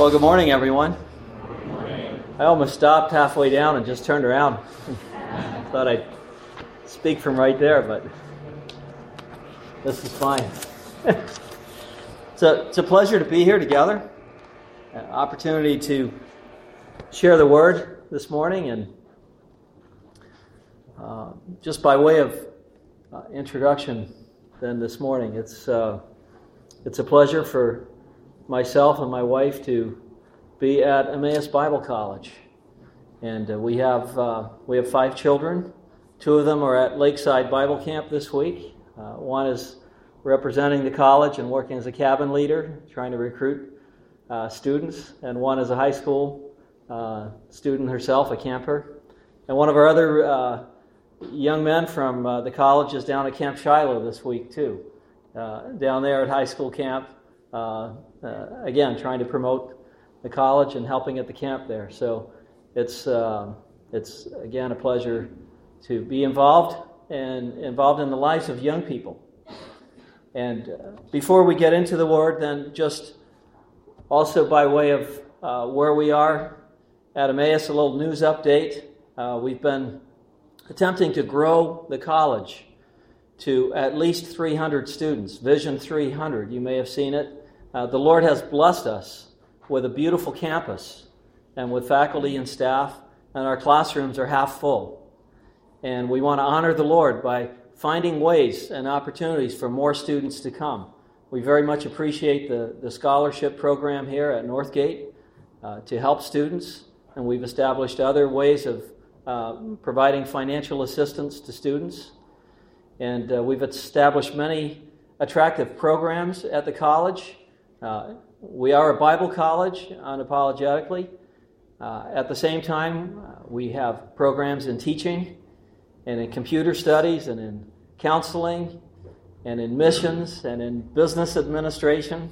Well, good morning, everyone. I almost stopped halfway down and just turned around. Thought I'd speak from right there, but this is fine. It's a pleasure to be here together. An opportunity to share the word this morning, and just by way of introduction, then this morning, it's a pleasure for myself and my wife to be at Emmaus Bible College, and we have 5 children. 2 of them are at Lakeside Bible Camp this week. One is representing the college and working as a cabin leader, trying to recruit students, and one is a high school student herself, a camper. And one of our other young men from the college is down at Camp Shiloh this week too, down there at high school camp. Again, trying to promote the college and helping at the camp there. So it's again a pleasure to be involved in the lives of young people. And before we get into the word, then just also by way of where we are at Emmaus, a little news update. We've been attempting to grow the college to at least 300 students, Vision 300. You may have seen it. The Lord has blessed us with a beautiful campus and with faculty and staff, and our classrooms are half full. And we want to honor the Lord by finding ways and opportunities for more students to come. We very much appreciate the scholarship program here at Northgate to help students, and we've established other ways of providing financial assistance to students. And we've established many attractive programs at the college. We are a Bible college, unapologetically. At the same time, we have programs in teaching and in computer studies and in counseling and in missions and in business administration.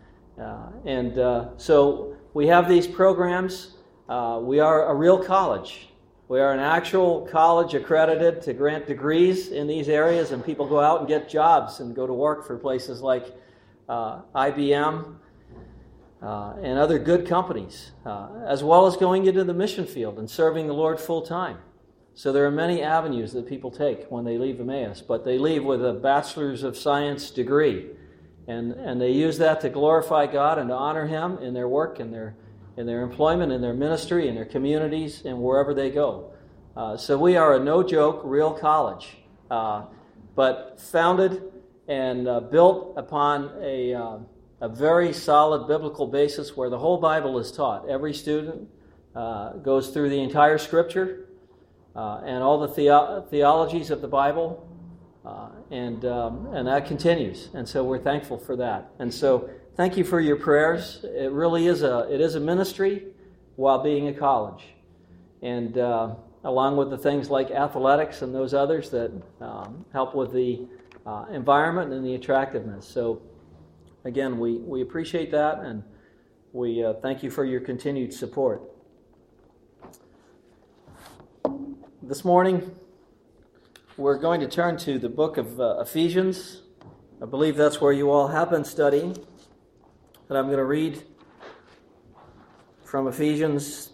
So we have these programs. We are a real college. We are an actual college accredited to grant degrees in these areas, and people go out and get jobs and go to work for places like IBM and other good companies, as well as going into the mission field and serving the Lord full time. So there are many avenues that people take when they leave Emmaus, but they leave with a Bachelor's of Science degree, and they use that to glorify God and to honor Him in their work and in their employment, in their ministry, in their communities, and wherever they go. So we are a no-joke, real college, but founded and built upon a very solid biblical basis where the whole Bible is taught. Every student goes through the entire Scripture and all the theologies of the Bible, and that continues. And so we're thankful for that. And so thank you for your prayers. It really is a ministry while being a college, and along with the things like athletics and those others that help with the environment and the attractiveness. So again, we appreciate that, and we thank you for your continued support. This morning, we're going to turn to the book of Ephesians. I believe that's where you all have been studying. And I'm going to read from Ephesians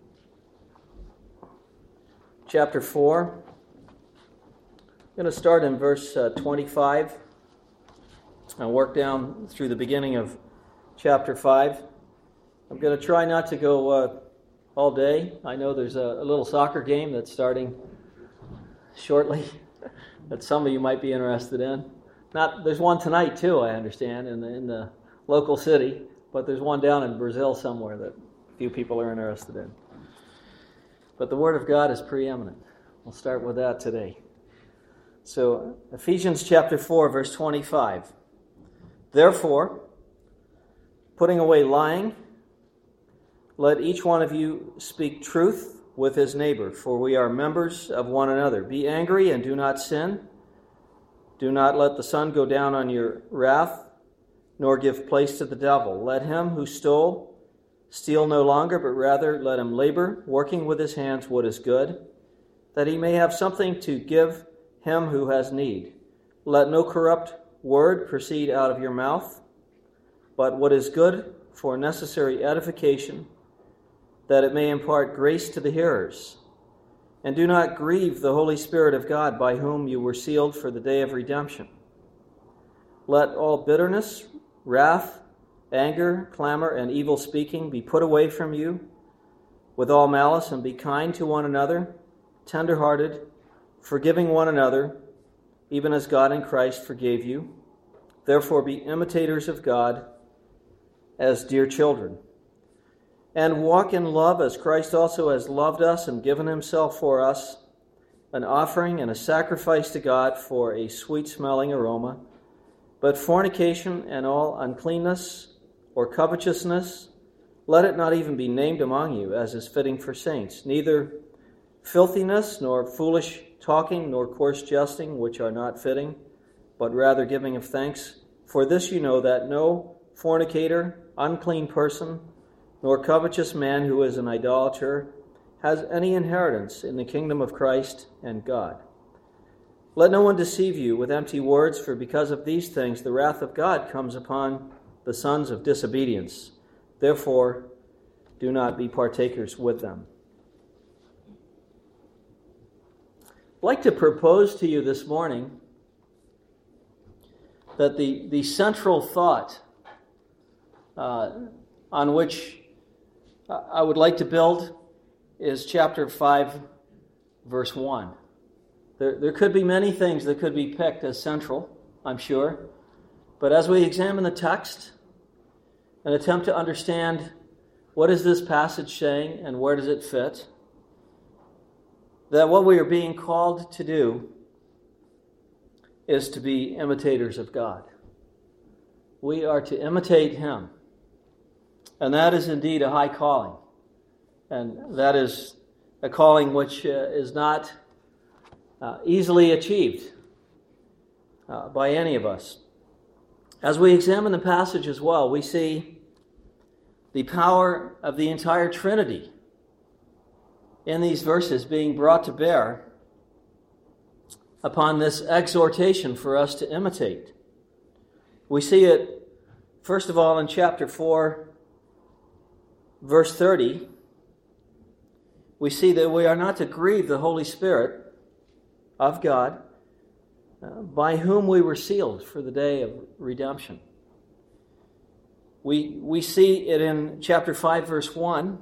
chapter 4. I'm going to start in verse 25 and work down through the beginning of chapter 5. I'm going to try not to go all day. I know there's a little soccer game that's starting shortly that some of you might be interested in. There's one tonight too, I understand, in the local city, but there's one down in Brazil somewhere that few people are interested in. But the Word of God is preeminent. We'll start with that today. So, Ephesians chapter 4, verse 25. Therefore, putting away lying, let each one of you speak truth with his neighbor, for we are members of one another. Be angry and do not sin. Do not let the sun go down on your wrath, nor give place to the devil. Let him who stole steal no longer, but rather let him labor, working with his hands what is good, that he may have something to give him who has need. Let no corrupt word proceed out of your mouth, but what is good for necessary edification, that it may impart grace to the hearers. And do not grieve the Holy Spirit of God, by whom you were sealed for the day of redemption. Let all bitterness, wrath, anger, clamor, and evil speaking be put away from you, with all malice, and be kind to one another, tender-hearted, forgiving one another, even as God in Christ forgave you. Therefore be imitators of God as dear children. And walk in love as Christ also has loved us and given himself for us, an offering and a sacrifice to God for a sweet-smelling aroma. But fornication and all uncleanness or covetousness, let it not even be named among you, as is fitting for saints. Neither filthiness, nor foolish talking, nor coarse jesting, which are not fitting, but rather giving of thanks. For this you know, that no fornicator, unclean person, nor covetous man who is an idolater has any inheritance in the kingdom of Christ and God. Let no one deceive you with empty words, for because of these things the wrath of God comes upon the sons of disobedience. Therefore, do not be partakers with them. I'd like to propose to you this morning that the central thought on which I would like to build is chapter 5, verse 1. There could be many things that could be picked as central, I'm sure. But as we examine the text and attempt to understand what is this passage saying and where does it fit, that what we are being called to do is to be imitators of God. We are to imitate him. And that is indeed a high calling. And that is a calling which is not easily achieved by any of us. As we examine the passage as well, we see the power of the entire Trinity in these verses being brought to bear upon this exhortation for us to imitate. We see it, first of all, in chapter 4, verse 30. We see that we are not to grieve the Holy Spirit of God, by whom we were sealed for the day of redemption. We see it in chapter 5, verse 1,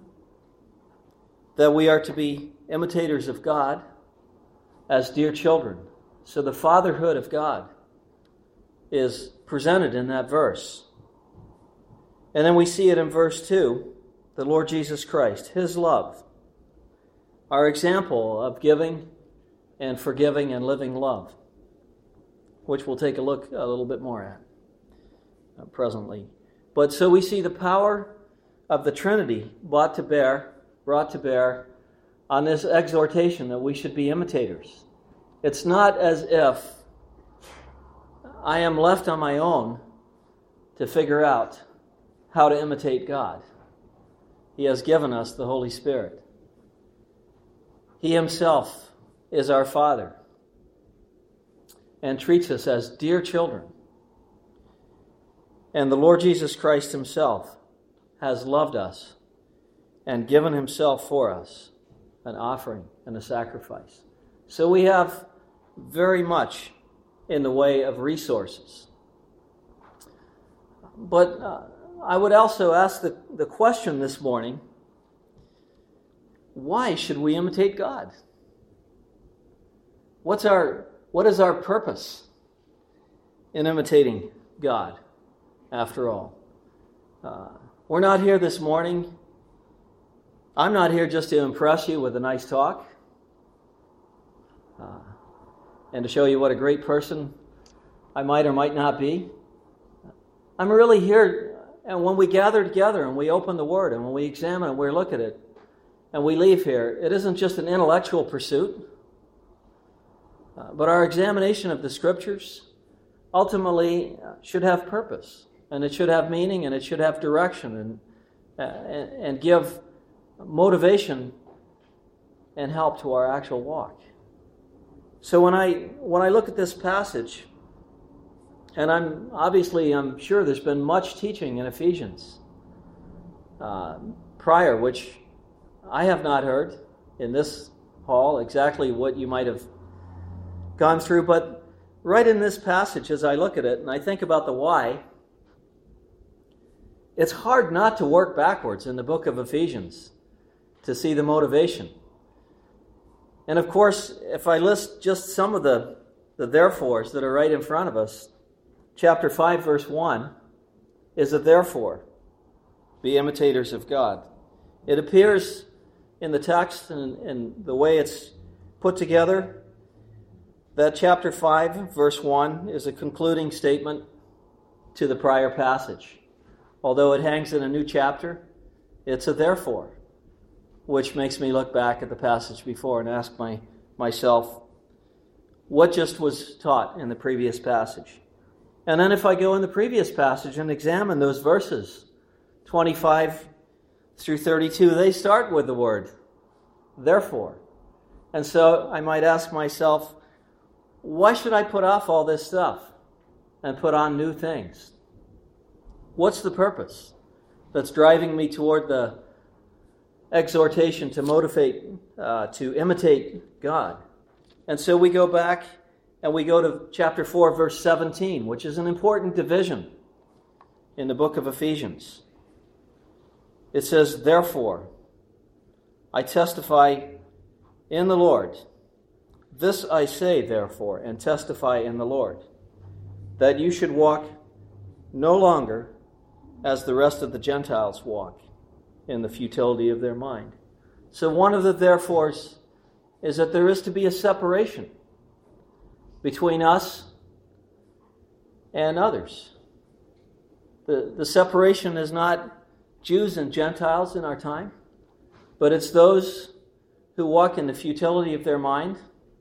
that we are to be imitators of God as dear children. So the fatherhood of God is presented in that verse. And then we see it in verse 2, the Lord Jesus Christ, his love, our example of giving and forgiving and living love, which we'll take a look a little bit more at presently. But so we see the power of the Trinity brought to bear on this exhortation that we should be imitators. It's not as if I am left on my own to figure out how to imitate God. He has given us the Holy Spirit. He himself is our Father and treats us as dear children. And the Lord Jesus Christ himself has loved us and given himself for us, an offering and a sacrifice. So we have very much in the way of resources. But I would also ask the question this morning, why should we imitate God? What is our purpose in imitating God, after all? We're not here this morning. I'm not here just to impress you with a nice talk and to show you what a great person I might or might not be. I'm really here, and when we gather together and we open the Word and when we examine and we look at it and we leave here, it isn't just an intellectual pursuit. But our examination of the Scriptures ultimately should have purpose, and it should have meaning, and it should have direction, and give motivation and help to our actual walk. So when I look at this passage, And I'm sure there's been much teaching in Ephesians prior, which I have not heard in this hall exactly what you might have gone through. But right in this passage, as I look at it and I think about the why, it's hard not to work backwards in the book of Ephesians to see the motivation. And of course, if I list just some of the therefores that are right in front of us, chapter 5, verse 1 is a therefore. Be imitators of God. It appears in the text and the way it's put together that chapter 5, verse 1 is a concluding statement to the prior passage. Although it hangs in a new chapter, it's a therefore, which makes me look back at the passage before and ask myself, what just was taught in the previous passage? And then if I go in the previous passage and examine those verses, 25 through 32, they start with the word therefore. And so I might ask myself, why should I put off all this stuff and put on new things? What's the purpose that's driving me toward the exhortation to motivate, to imitate God? And so we go back and we go to chapter 4, verse 17, which is an important division in the book of Ephesians. It says, therefore, I testify in the Lord. This I say, therefore, and testify in the Lord, that you should walk no longer as the rest of the Gentiles walk, in the futility of their mind. So one of the therefores is that there is to be a separation between us and others. The separation is not Jews and Gentiles in our time, but it's those who walk in the futility of their mind,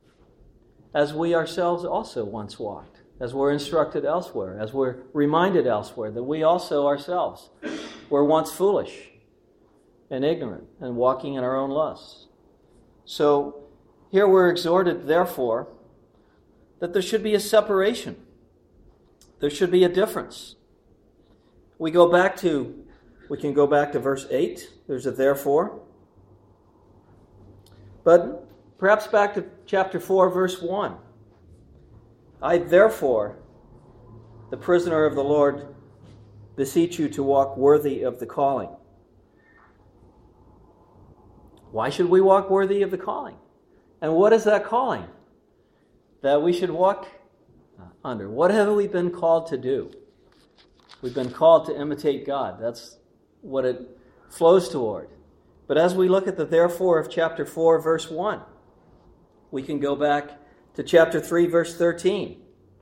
as we ourselves also once walked, as we're instructed elsewhere, as we're reminded elsewhere that we also ourselves were once foolish and ignorant and walking in our own lusts. So here we're exhorted, therefore, that there should be a separation. There should be a difference. We can go back to verse 8. There's a therefore. But perhaps back to chapter 4, verse 1. I therefore, the prisoner of the Lord, beseech you to walk worthy of the calling. Why should we walk worthy of the calling? And what is that calling that we should walk under? What have we been called to do? We've been called to imitate God. That's what it flows toward. But as we look at the therefore of chapter 4, verse 1, we can go back to chapter 3, verse 13.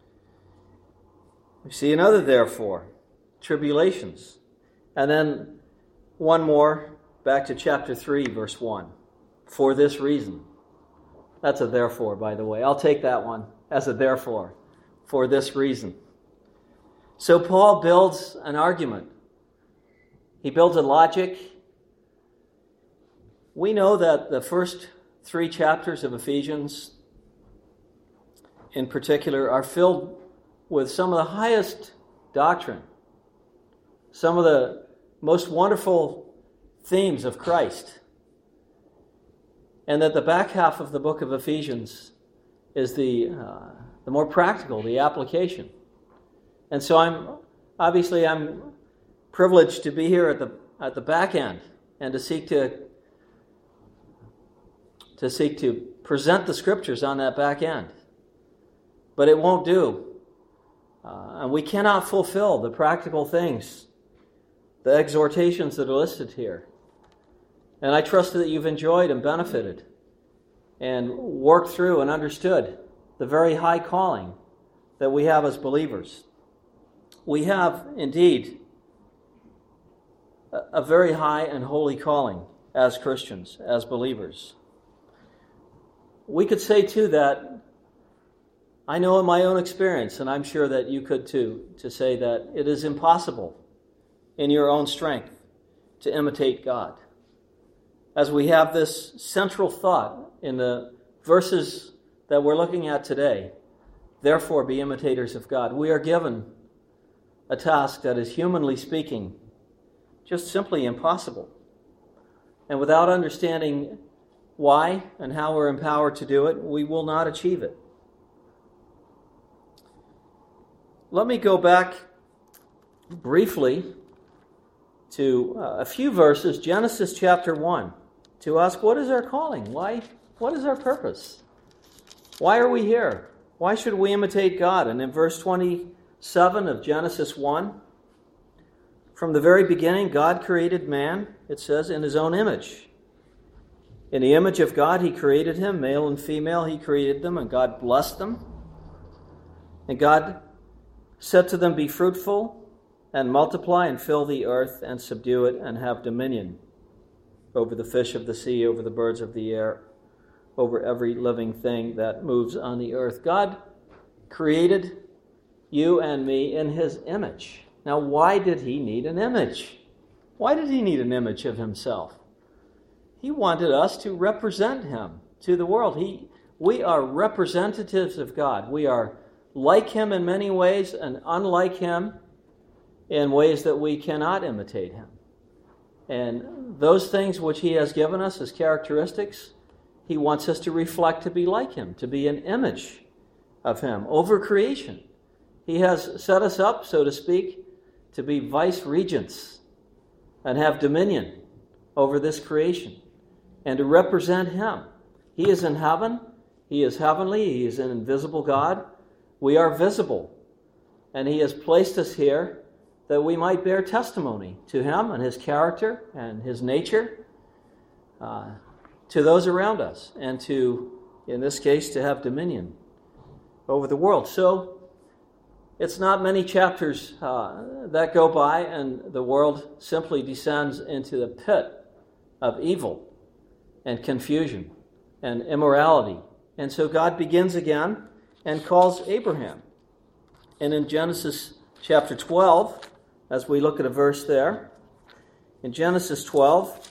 We see another therefore, tribulations. And then one more, back to chapter 3, verse 1, for this reason. That's a therefore, by the way. I'll take that one as a therefore, for this reason. So Paul builds an argument. He builds a logic. We know that the first 3 chapters of Ephesians, in particular, are filled with some of the highest doctrine, some of the most wonderful themes of Christ. And that the back half of the book of Ephesians is the more practical, the application. And so I'm privileged to be here at the back end and to seek to present the scriptures on that back end. But it won't do. And we cannot fulfill the practical things, the exhortations that are listed here. And I trust that you've enjoyed and benefited and worked through and understood the very high calling that we have as believers. We have, indeed, a very high and holy calling as Christians, as believers. We could say, too, that I know in my own experience, and I'm sure that you could too, to say that it is impossible in your own strength to imitate God. As we have this central thought in the verses that we're looking at today, Therefore, be imitators of God. We are given a task that is, humanly speaking, just simply impossible. And without understanding why and how we're empowered to do it, we will not achieve it. Let me go back briefly to a few verses, Genesis chapter 1, to ask, what is our calling? Why? What is our purpose? Why are we here? Why should we imitate God? And in verse 27 of Genesis 1, from the very beginning, God created man, it says, in his own image. In the image of God, he created him, male and female, he created them, and God blessed them. And God said to them, be fruitful and multiply and fill the earth and subdue it and have dominion over the fish of the sea, over the birds of the air, over every living thing that moves on the earth. God created you and me in his image. Now, why did he need an image? Why did he need an image of himself? He wanted us to represent him to the world. We are representatives of God. We are like him in many ways and unlike him in ways that we cannot imitate him. And those things which he has given us as characteristics, he wants us to reflect to be like him, to be an image of him over creation. He has set us up, so to speak, to be vice-regents and have dominion over this creation and to represent him. He is in heaven. He is heavenly. He is an invisible God. We are visible. And he has placed us here that we might bear testimony to him and his character and his nature to those around us, and to, in this case, to have dominion over the world. So it's not many chapters that go by and the world simply descends into the pit of evil and confusion and immorality. And so God begins again and calls Abraham. And in Genesis chapter 12, as we look at a verse there, in Genesis 12,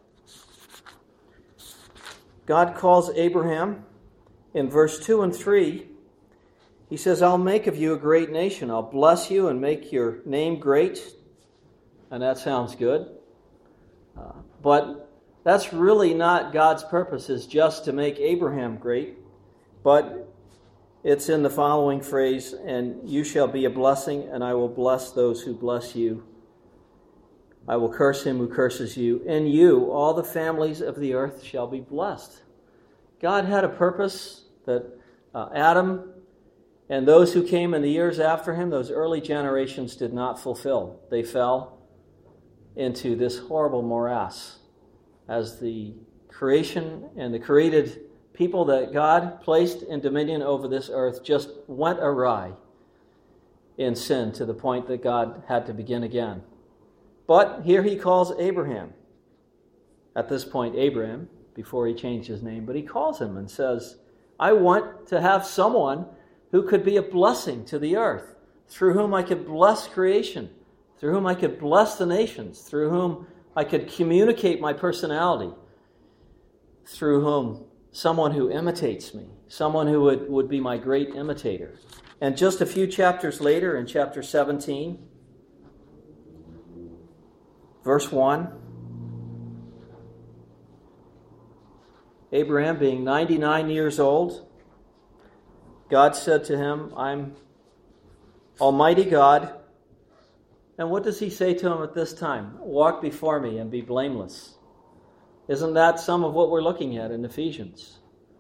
God calls Abraham in verse 2 and 3. He says, I'll make of you a great nation. I'll bless you and make your name great. And that sounds good. But that's really not God's purpose, is just to make Abraham great. But it's in the following phrase, and you shall be a blessing, and I will bless those who bless you. I will curse him who curses you. In you, all the families of the earth shall be blessed. God had a purpose that Adam and those who came in the years after him, those early generations, did not fulfill. They fell into this horrible morass as the creation and the created people that God placed in dominion over this earth just went awry in sin to the point that God had to begin again. But here he calls Abraham. At this point, Abraham, before he changed his name, but he calls him and says, I want to have someone who could be a blessing to the earth, through whom I could bless creation, through whom I could bless the nations, through whom I could communicate my personality, through whom someone who imitates me, someone who would be my great imitator. And just a few chapters later, in chapter 17, verse 1, Abraham, being 99 years old, God said to him, I'm Almighty God. And what does he say to him at this time? Walk before me and be blameless. Isn't that some of what we're looking at in Ephesians?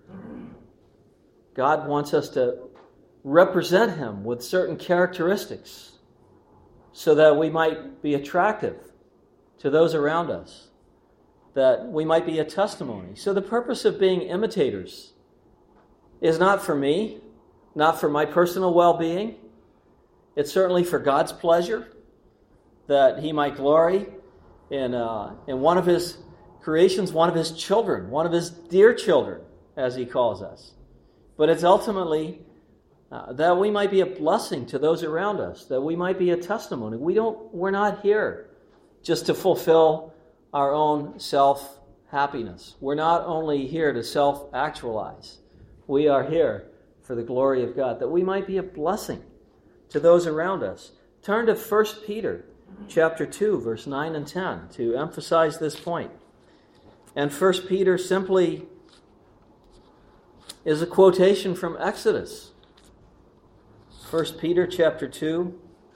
God wants us to represent him with certain characteristics so that we might be attractive to those around us, that we might be a testimony. So the purpose of being imitators is not for me, not for my personal well-being. It's certainly for God's pleasure, that he might glory in one of his creations, one of his children, one of his dear children, as he calls us. But it's ultimately that we might be a blessing to those around us, that we might be a testimony. We're not here just to fulfill our own self-happiness. We're not only here to self-actualize. We are here for the glory of God, that we might be a blessing to those around us. Turn to 1 Peter chapter 2, verse 9 and 10 to emphasize this point. And 1 Peter simply is a quotation from Exodus. 1 Peter chapter 2,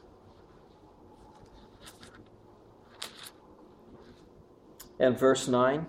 and verse 9.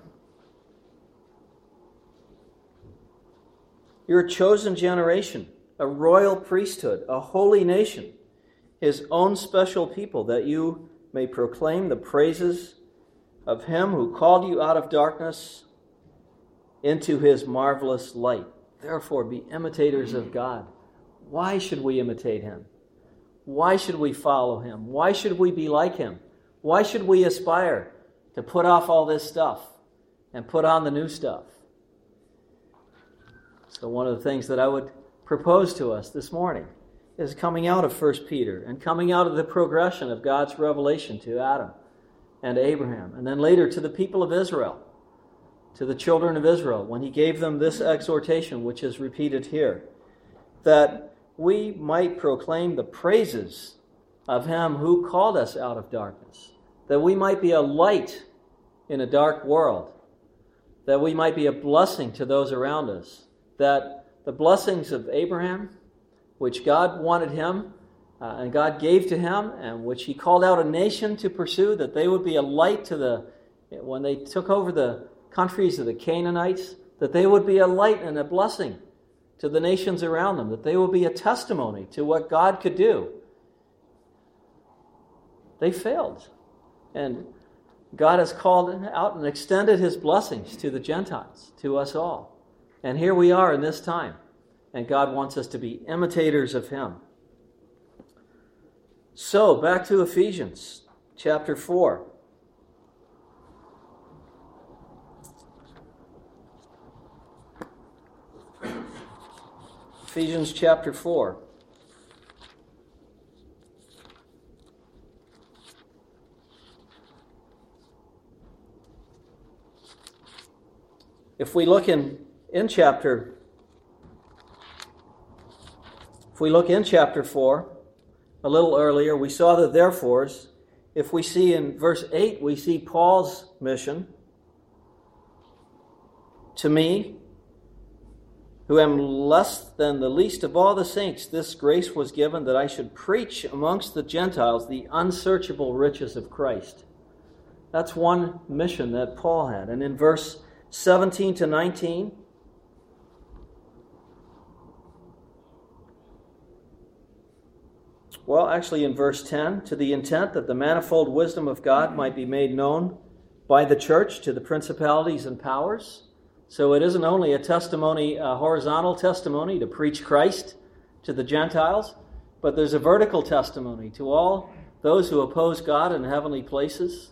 You're a chosen generation, a royal priesthood, a holy nation, his own special people, that you may proclaim the praises of him who called you out of darkness into his marvelous light. Therefore, be imitators of God. Why should we imitate him? Why should we follow him? Why should we be like him? Why should we aspire to put off all this stuff and put on the new stuff? So one of the things that I would propose to us this morning is coming out of 1 Peter and coming out of the progression of God's revelation to Adam and Abraham, and then later to the people of Israel, to the children of Israel, when he gave them this exhortation, which is repeated here, that we might proclaim the praises of him who called us out of darkness, that we might be a light in a dark world, that we might be a blessing to those around us, that the blessings of Abraham, which God wanted him and God gave to him, and which he called out a nation to pursue, that they would be a light to when they took over the countries of the Canaanites, that they would be a light and a blessing to the nations around them, that they would be a testimony to what God could do. They failed. And God has called out and extended his blessings to the Gentiles, to us all. And here we are in this time, and God wants us to be imitators of him. So, back to Ephesians chapter 4. Ephesians chapter 4. If we look in chapter 4, a little earlier, we saw the therefores. If we see in verse 8, we see Paul's mission. To me, who am less than the least of all the saints, this grace was given that I should preach amongst the Gentiles the unsearchable riches of Christ. That's one mission that Paul had. And in verse 17 to 19, well, actually in verse 10, to the intent that the manifold wisdom of God might be made known by the church to the principalities and powers. So it isn't only a testimony, a horizontal testimony to preach Christ to the Gentiles, but there's a vertical testimony to all those who oppose God in heavenly places,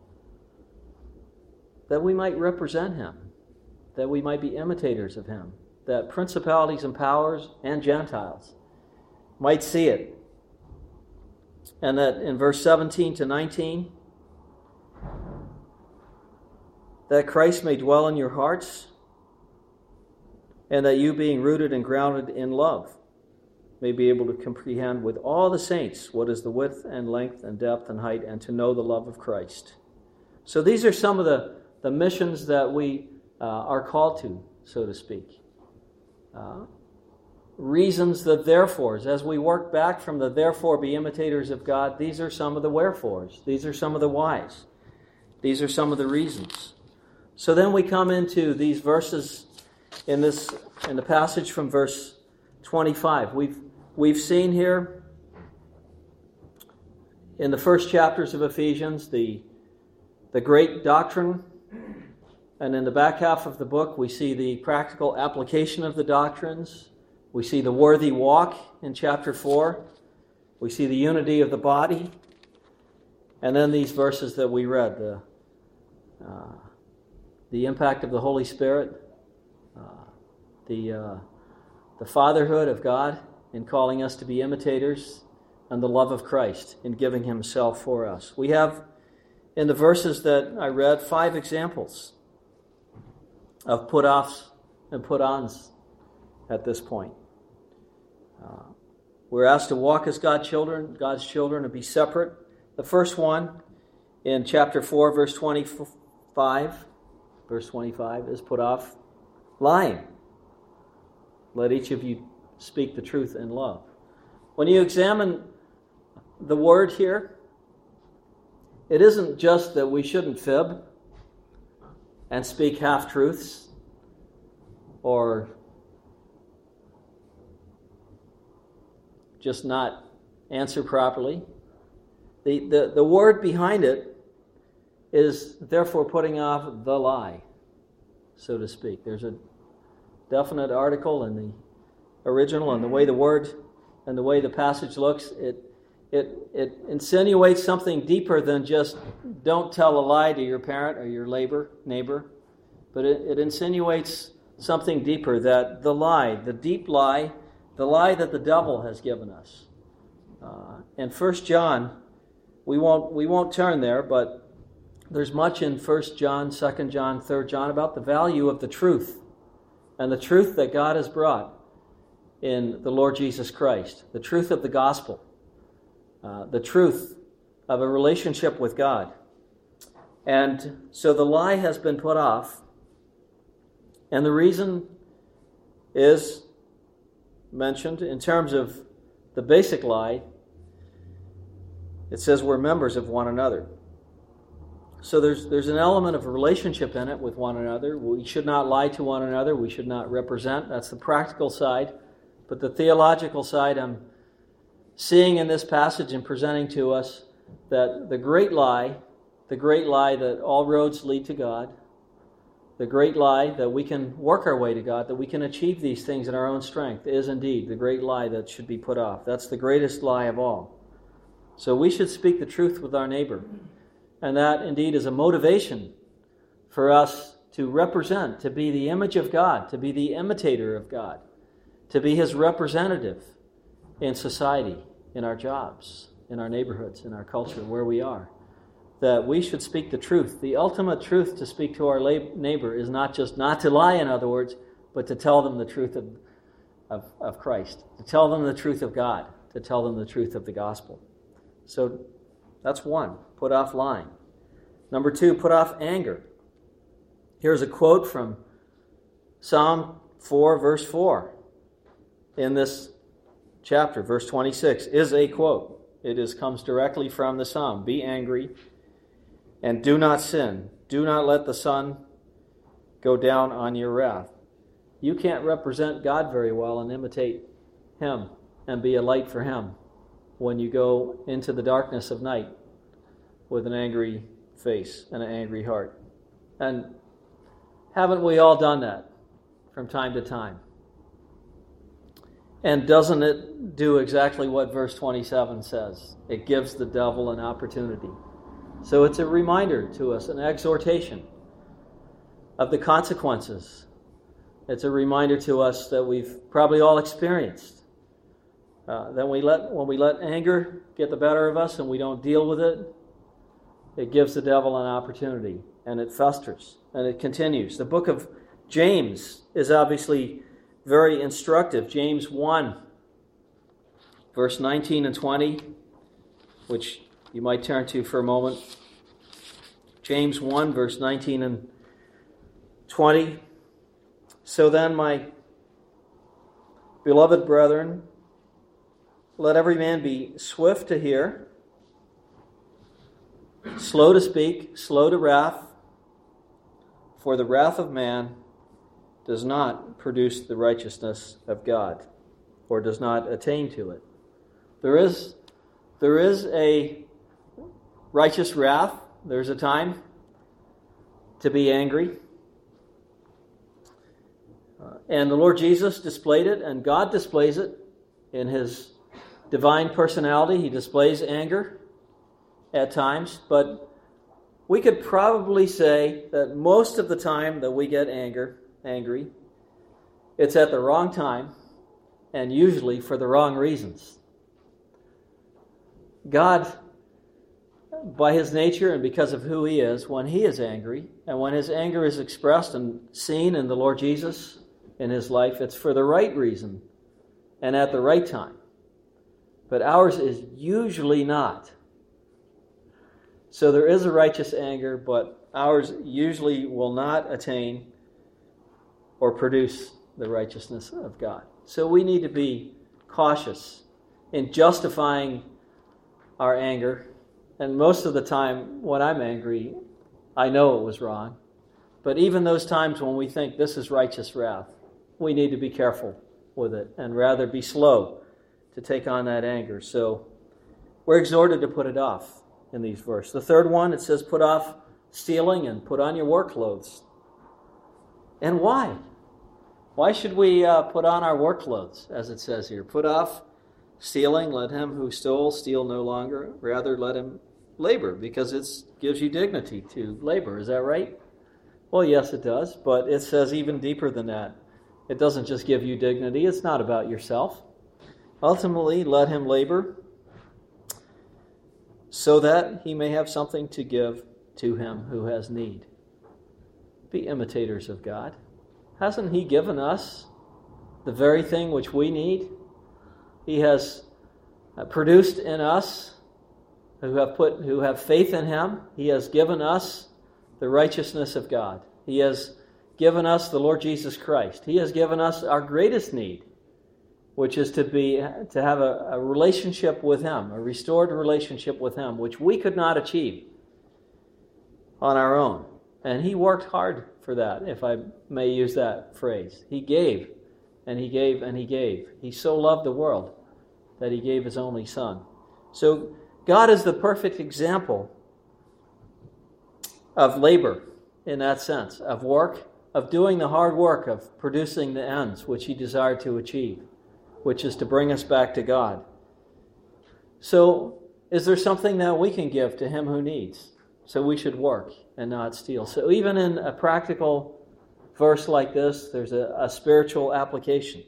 that we might represent him, that we might be imitators of him, that principalities and powers and Gentiles might see it. And that in verse 17 to 19, that Christ may dwell in your hearts, and that you, being rooted and grounded in love, may be able to comprehend with all the saints what is the width and length and depth and height, and to know the love of Christ. So these are some of the missions that we are called to, so to speak. Reasons, the therefores. As we work back from the therefore be imitators of God, these are some of the wherefores. These are some of the whys. These are some of the reasons. So then we come into these verses in the passage from verse 25. We've seen here in the first chapters of Ephesians the great doctrine, and in the back half of the book we see the practical application of the doctrines. We see the worthy walk in chapter 4. We see the unity of the body. And then these verses that we read, the impact of the Holy Spirit, the fatherhood of God in calling us to be imitators, and the love of Christ in giving himself for us. We have, in the verses that I read, 5 examples of put-offs and put-ons at this point. We're asked to walk as God's children, and be separate. The first one in chapter 4, verse 25, is put off lying. Let each of you speak the truth in love. When you examine the word here, it isn't just that we shouldn't fib and speak half-truths or just not answer properly. The word behind it is therefore putting off the lie, so to speak. There's a definite article in the original, and the way the word and the way the passage looks, it insinuates something deeper than just don't tell a lie to your parent or your neighbor, but it insinuates something deeper, that the lie, the deep lie, the lie that the devil has given us. In 1 John, we won't turn there, but there's much in 1 John, 2 John, 3 John about the value of the truth and the truth that God has brought in the Lord Jesus Christ, the truth of the gospel, the truth of a relationship with God. And so the lie has been put off, and the reason is mentioned in terms of the basic lie. It says we're members of one another. So there's an element of a relationship in it with one another. We should not lie to one another. We should not represent. That's the practical side. But the theological side, I'm seeing in this passage and presenting to us that the great lie that all roads lead to God, the great lie that we can work our way to God, that we can achieve these things in our own strength, is indeed the great lie that should be put off. That's the greatest lie of all. So we should speak the truth with our neighbor. And that indeed is a motivation for us to represent, to be the image of God, to be the imitator of God, to be His representative in society, in our jobs, in our neighborhoods, in our culture, where we are. That we should speak the truth. The ultimate truth to speak to our neighbor is not just not to lie, in other words, but to tell them the truth of Christ, to tell them the truth of God, to tell them the truth of the gospel. So that's one, put off lying. Number two, put off anger. Here's a quote from Psalm 4, verse 4. In this chapter, verse 26, is a quote. It comes directly from the Psalm. Be angry and do not sin. Do not let the sun go down on your wrath. You can't represent God very well and imitate Him and be a light for Him when you go into the darkness of night with an angry face and an angry heart. And haven't we all done that from time to time? And doesn't it do exactly what verse 27 says? It gives the devil an opportunity. So it's a reminder to us, an exhortation of the consequences. It's a reminder to us that we've probably all experienced. When we let anger get the better of us and we don't deal with it, it gives the devil an opportunity, and it festers, and it continues. The book of James is obviously very instructive. James 1, verse 19 and 20, which you might turn to for a moment. James 1, verse 19 and 20. So then, my beloved brethren, let every man be swift to hear, slow to speak, slow to wrath, for the wrath of man does not produce the righteousness of God, or does not attain to it. There is a righteous wrath. There's a time to be angry. And the Lord Jesus displayed it, and God displays it in His divine personality. He displays anger at times, but we could probably say that most of the time that we get angry, it's at the wrong time, and usually for the wrong reasons. God, by His nature and because of who He is, when He is angry, and when His anger is expressed and seen in the Lord Jesus in His life, it's for the right reason and at the right time. But ours is usually not. So there is a righteous anger, but ours usually will not attain or produce the righteousness of God. So we need to be cautious in justifying our anger. And most of the time when I'm angry, I know it was wrong. But even those times when we think this is righteous wrath, we need to be careful with it and rather be slow to take on that anger. So we're exhorted to put it off in these verses. The third one, it says put off stealing and put on your work clothes. And why? Why should we put on our work clothes, as it says here? Put off stealing, let him who stole steal no longer, rather let him labor, because it gives you dignity to labor. Is that right? Well, yes, it does, but it says even deeper than that. It doesn't just give you dignity. It's not about yourself. Ultimately, let him labor so that he may have something to give to him who has need. Be imitators of God. Hasn't he given us the very thing which we need? He has produced in us who have faith in him. He has given us the righteousness of God. He has given us the Lord Jesus Christ. He has given us our greatest need, which is to have a relationship with him, a restored relationship with him, which we could not achieve on our own. And he worked hard for that, if I may use that phrase. He gave, and he gave, and he gave. He so loved the world that he gave his only Son. So God is the perfect example of labor in that sense, of work, of doing the hard work, of producing the ends which he desired to achieve, which is to bring us back to God. So is there something that we can give to him who needs? So we should work and not steal. So even in a practical verse like this, there's a spiritual application.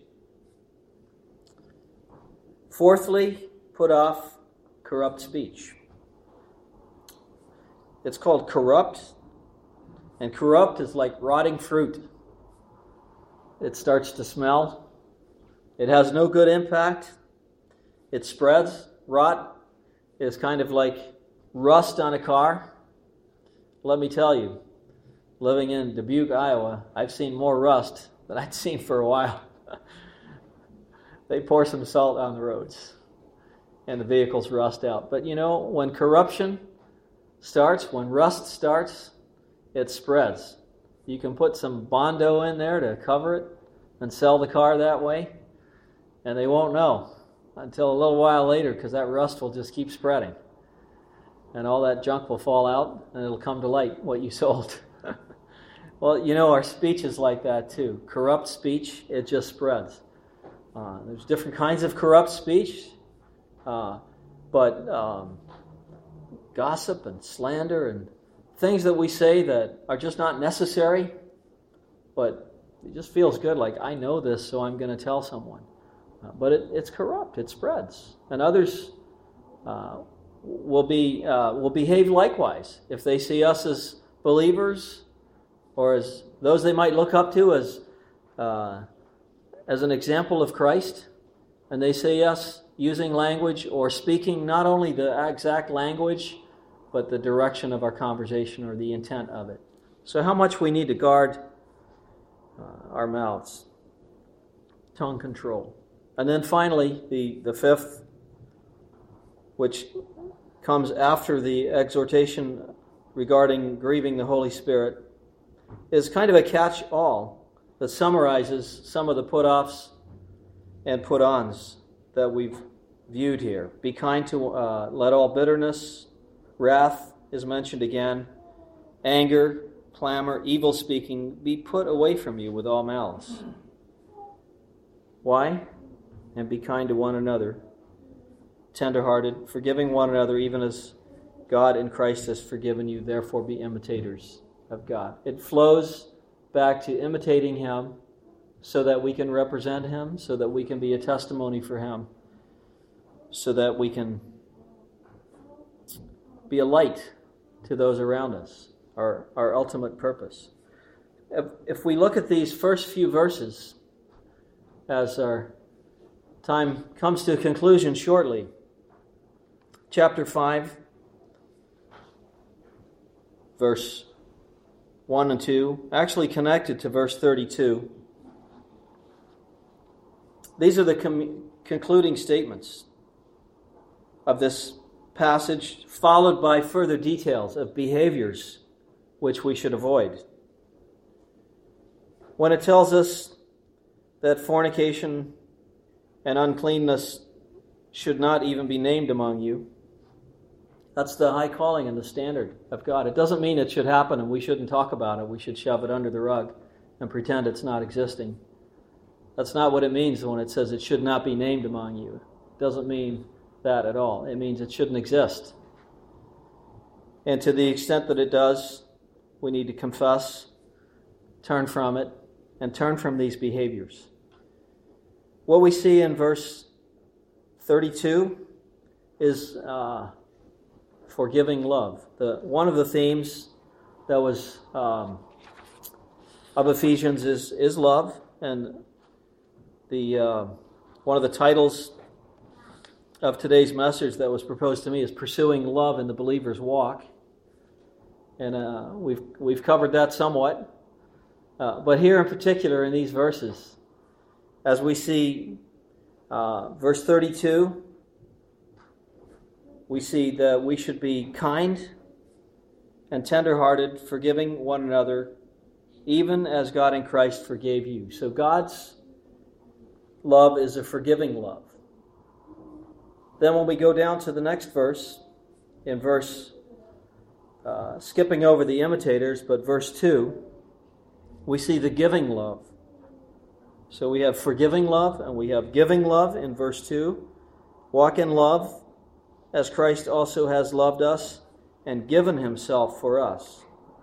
Fourthly, put off corrupt speech. It's called corrupt, and corrupt is like rotting fruit. It starts to smell. It has no good impact. It spreads. Rot is kind of like rust on a car. Let me tell you, living in Dubuque, Iowa, I've seen more rust than I'd seen for a while. They pour some salt on the roads, and the vehicles rust out. But when corruption starts, when rust starts, it spreads. You can put some Bondo in there to cover it and sell the car that way, and they won't know until a little while later, because that rust will just keep spreading. And all that junk will fall out, and it'll come to light what you sold. Well, our speech is like that too. Corrupt speech, it just spreads. There's different kinds of corrupt speech, but gossip and slander and things that we say that are just not necessary, but it just feels good, like I know this, so I'm going to tell someone. But it's corrupt, it spreads. And others will behave likewise. If they see us as believers, or as those they might look up to as an example of Christ, and they see us using language or speaking not only the exact language, but the direction of our conversation or the intent of it. So how much we need to guard our mouths. Tongue control. And then finally, the fifth, which comes after the exhortation regarding grieving the Holy Spirit, is kind of a catch-all that summarizes some of the put-offs and put-ons that we've viewed here. Be kind to, let all bitterness, wrath is mentioned again, anger, clamor, evil speaking be put away from you with all malice. Why? And be kind to one another, tender-hearted, forgiving one another, even as God in Christ has forgiven you. Therefore be imitators of God. It flows back to imitating him so that we can represent him, so that we can be a testimony for him, so that we can be a light to those around us, our ultimate purpose. If we look at these first few verses as our Time comes to a conclusion shortly. Chapter 5, verse 1 and 2, actually connected to verse 32. These are the concluding statements of this passage, followed by further details of behaviors which we should avoid. When it tells us that fornication and uncleanness should not even be named among you, that's the high calling and the standard of God. It doesn't mean it should happen and we shouldn't talk about it. We should shove it under the rug and pretend it's not existing. That's not what it means when it says it should not be named among you. It doesn't mean that at all. It means it shouldn't exist. And to the extent that it does, we need to confess, turn from it, and turn from these behaviors. What we see in verse 32 is forgiving love. One of the themes that was of Ephesians is love, and one of the titles of today's message that was proposed to me is Pursuing Love in the Believer's Walk, and we've covered that somewhat, but here in particular in these verses, as we see verse 32. We see that we should be kind and tender-hearted, forgiving one another, even as God in Christ forgave you. So God's love is a forgiving love. Then when we go down to the next verse, in skipping over the imitators, but verse 2, we see the giving love. So we have forgiving love and we have giving love in verse 2. Walk in love, as Christ also has loved us and given himself for us.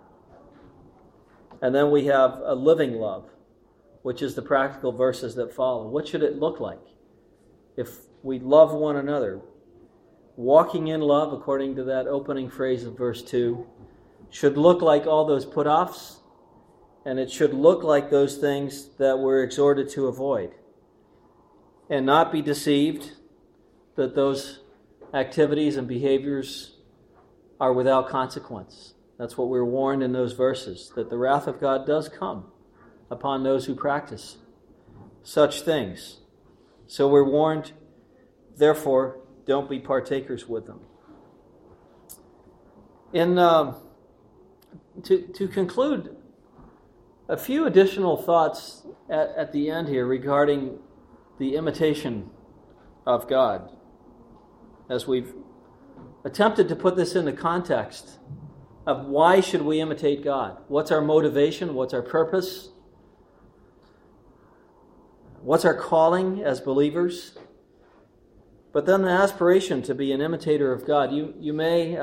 And then we have a living love, which is the practical verses that follow. What should it look like if we love one another? Walking in love, according to that opening phrase of verse 2, should look like all those put-offs, and it should look like those things that we're exhorted to avoid. And not be deceived that those activities and behaviors are without consequence. That's what we're warned in those verses, that the wrath of God does come upon those who practice such things. So we're warned, therefore, don't be partakers with them. To conclude, a few additional thoughts at the end here regarding the imitation of God. As we've attempted to put this in the context of why should we imitate God? What's our motivation? What's our purpose? What's our calling as believers? But then the aspiration to be an imitator of God. You may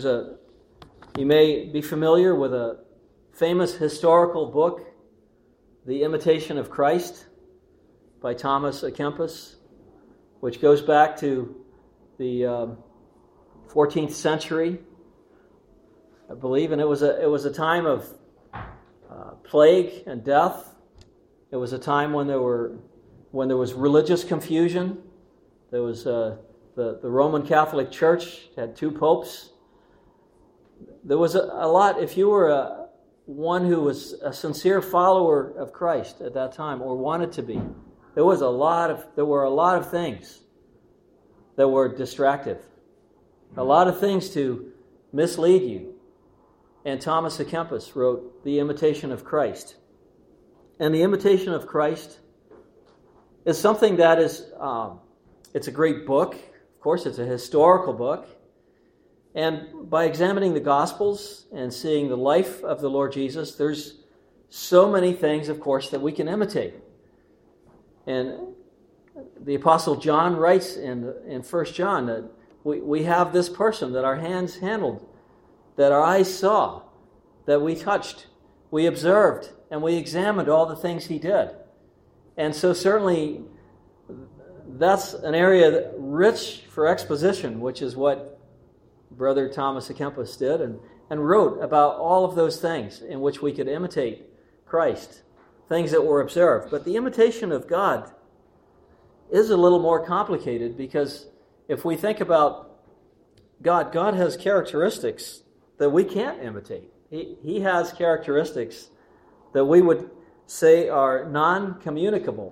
be familiar with a famous historical book, The Imitation of Christ, by Thomas à Kempis, which goes back to the 14th century, I believe, and it was a time of plague and death. It was a time when there was religious confusion. There was the Roman Catholic Church had 2 popes. There was a lot. If you were one who was a sincere follower of Christ at that time, or wanted to be, there were a lot of things that were distractive, a lot of things to mislead you. And Thomas à Kempis wrote The Imitation of Christ. And The Imitation of Christ is something that is, it's a great book. Of course, it's a historical book. And by examining the Gospels and seeing the life of the Lord Jesus, there's so many things, of course, that we can imitate. And the Apostle John writes in 1 John that we have this person that our hands handled, that our eyes saw, that we touched, we observed, and we examined all the things he did. And so certainly that's an area rich for exposition, which is what Brother Thomas à Kempis did, and wrote about all of those things in which we could imitate Christ, things that were observed. But the imitation of God is a little more complicated, because if we think about God, God has characteristics that we can't imitate. He has characteristics that we would say are non-communicable.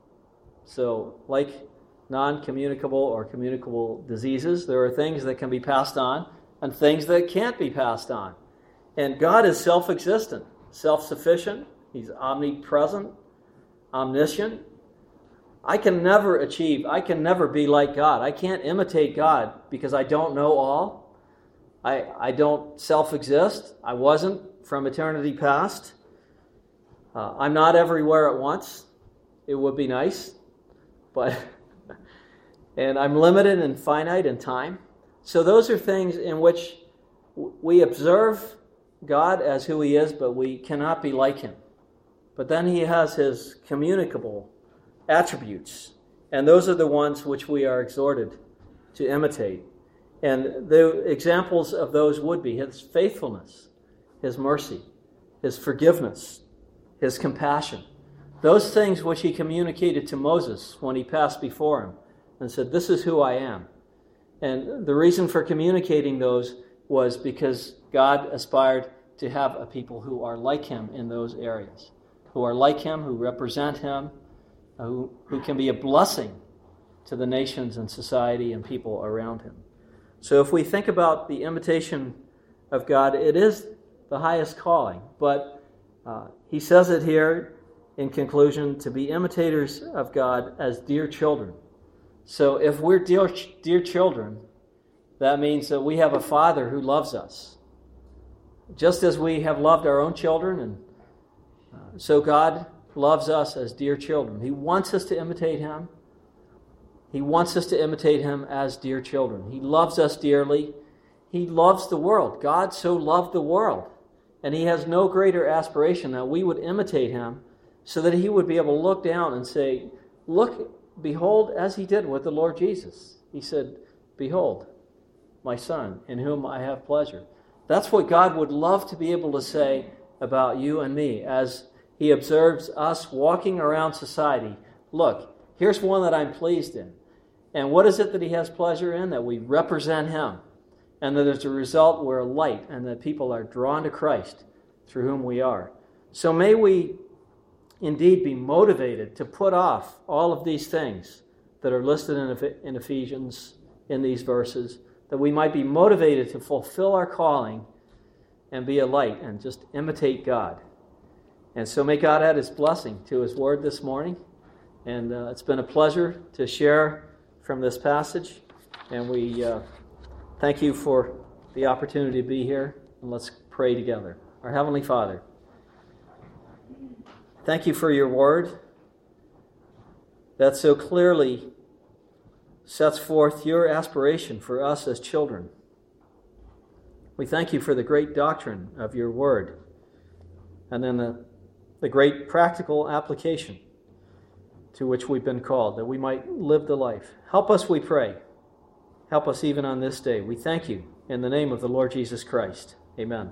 So, like non-communicable or communicable diseases, there are things that can be passed on and things that can't be passed on. And God is self-existent, self-sufficient. He's omnipresent, omniscient. I can never be like God. I can't imitate God because I don't know all. I don't self-exist. I wasn't from eternity past. I'm not everywhere at once. It would be nice, but and I'm limited and finite in time. So those are things in which we observe God as who He is, but we cannot be like Him. But then He has His communicable attributes, and those are the ones which we are exhorted to imitate. And the examples of those would be His faithfulness, His mercy, His forgiveness, His compassion. Those things which He communicated to Moses when He passed before him and said, "This is who I am." And the reason for communicating those was because God aspired to have a people who are like Him in those areas, who are like Him, who represent Him, who can be a blessing to the nations and society and people around Him. So if we think about the imitation of God, it is the highest calling. But He says it here in conclusion, to be imitators of God as dear children. So if we're dear children, that means that we have a Father who loves us. Just as we have loved our own children, and so God loves us as dear children. He wants us to imitate Him. He wants us to imitate Him as dear children. He loves us dearly. He loves the world. God so loved the world. And He has no greater aspiration that we would imitate Him so that He would be able to look down and say, "Look, behold," as He did with the Lord Jesus. He said, "Behold, my Son, in whom I have pleasure." That's what God would love to be able to say about you and me as He observes us walking around society. Look, here's one that I'm pleased in. And what is it that He has pleasure in? That we represent Him. And that as a result, we're a light, and that people are drawn to Christ through whom we are. So may we indeed be motivated to put off all of these things that are listed in Ephesians in these verses, that we might be motivated to fulfill our calling and be a light and just imitate God. And so may God add His blessing to His word this morning. And it's been a pleasure to share from this passage. And we thank you for the opportunity to be here. And let's pray together. Our Heavenly Father, thank you for your word that so clearly sets forth your aspiration for us as children. We thank you for the great doctrine of your word, and then the great practical application to which we've been called, that we might live the life. Help us, we pray. Help us even on this day. We thank you in the name of the Lord Jesus Christ. Amen.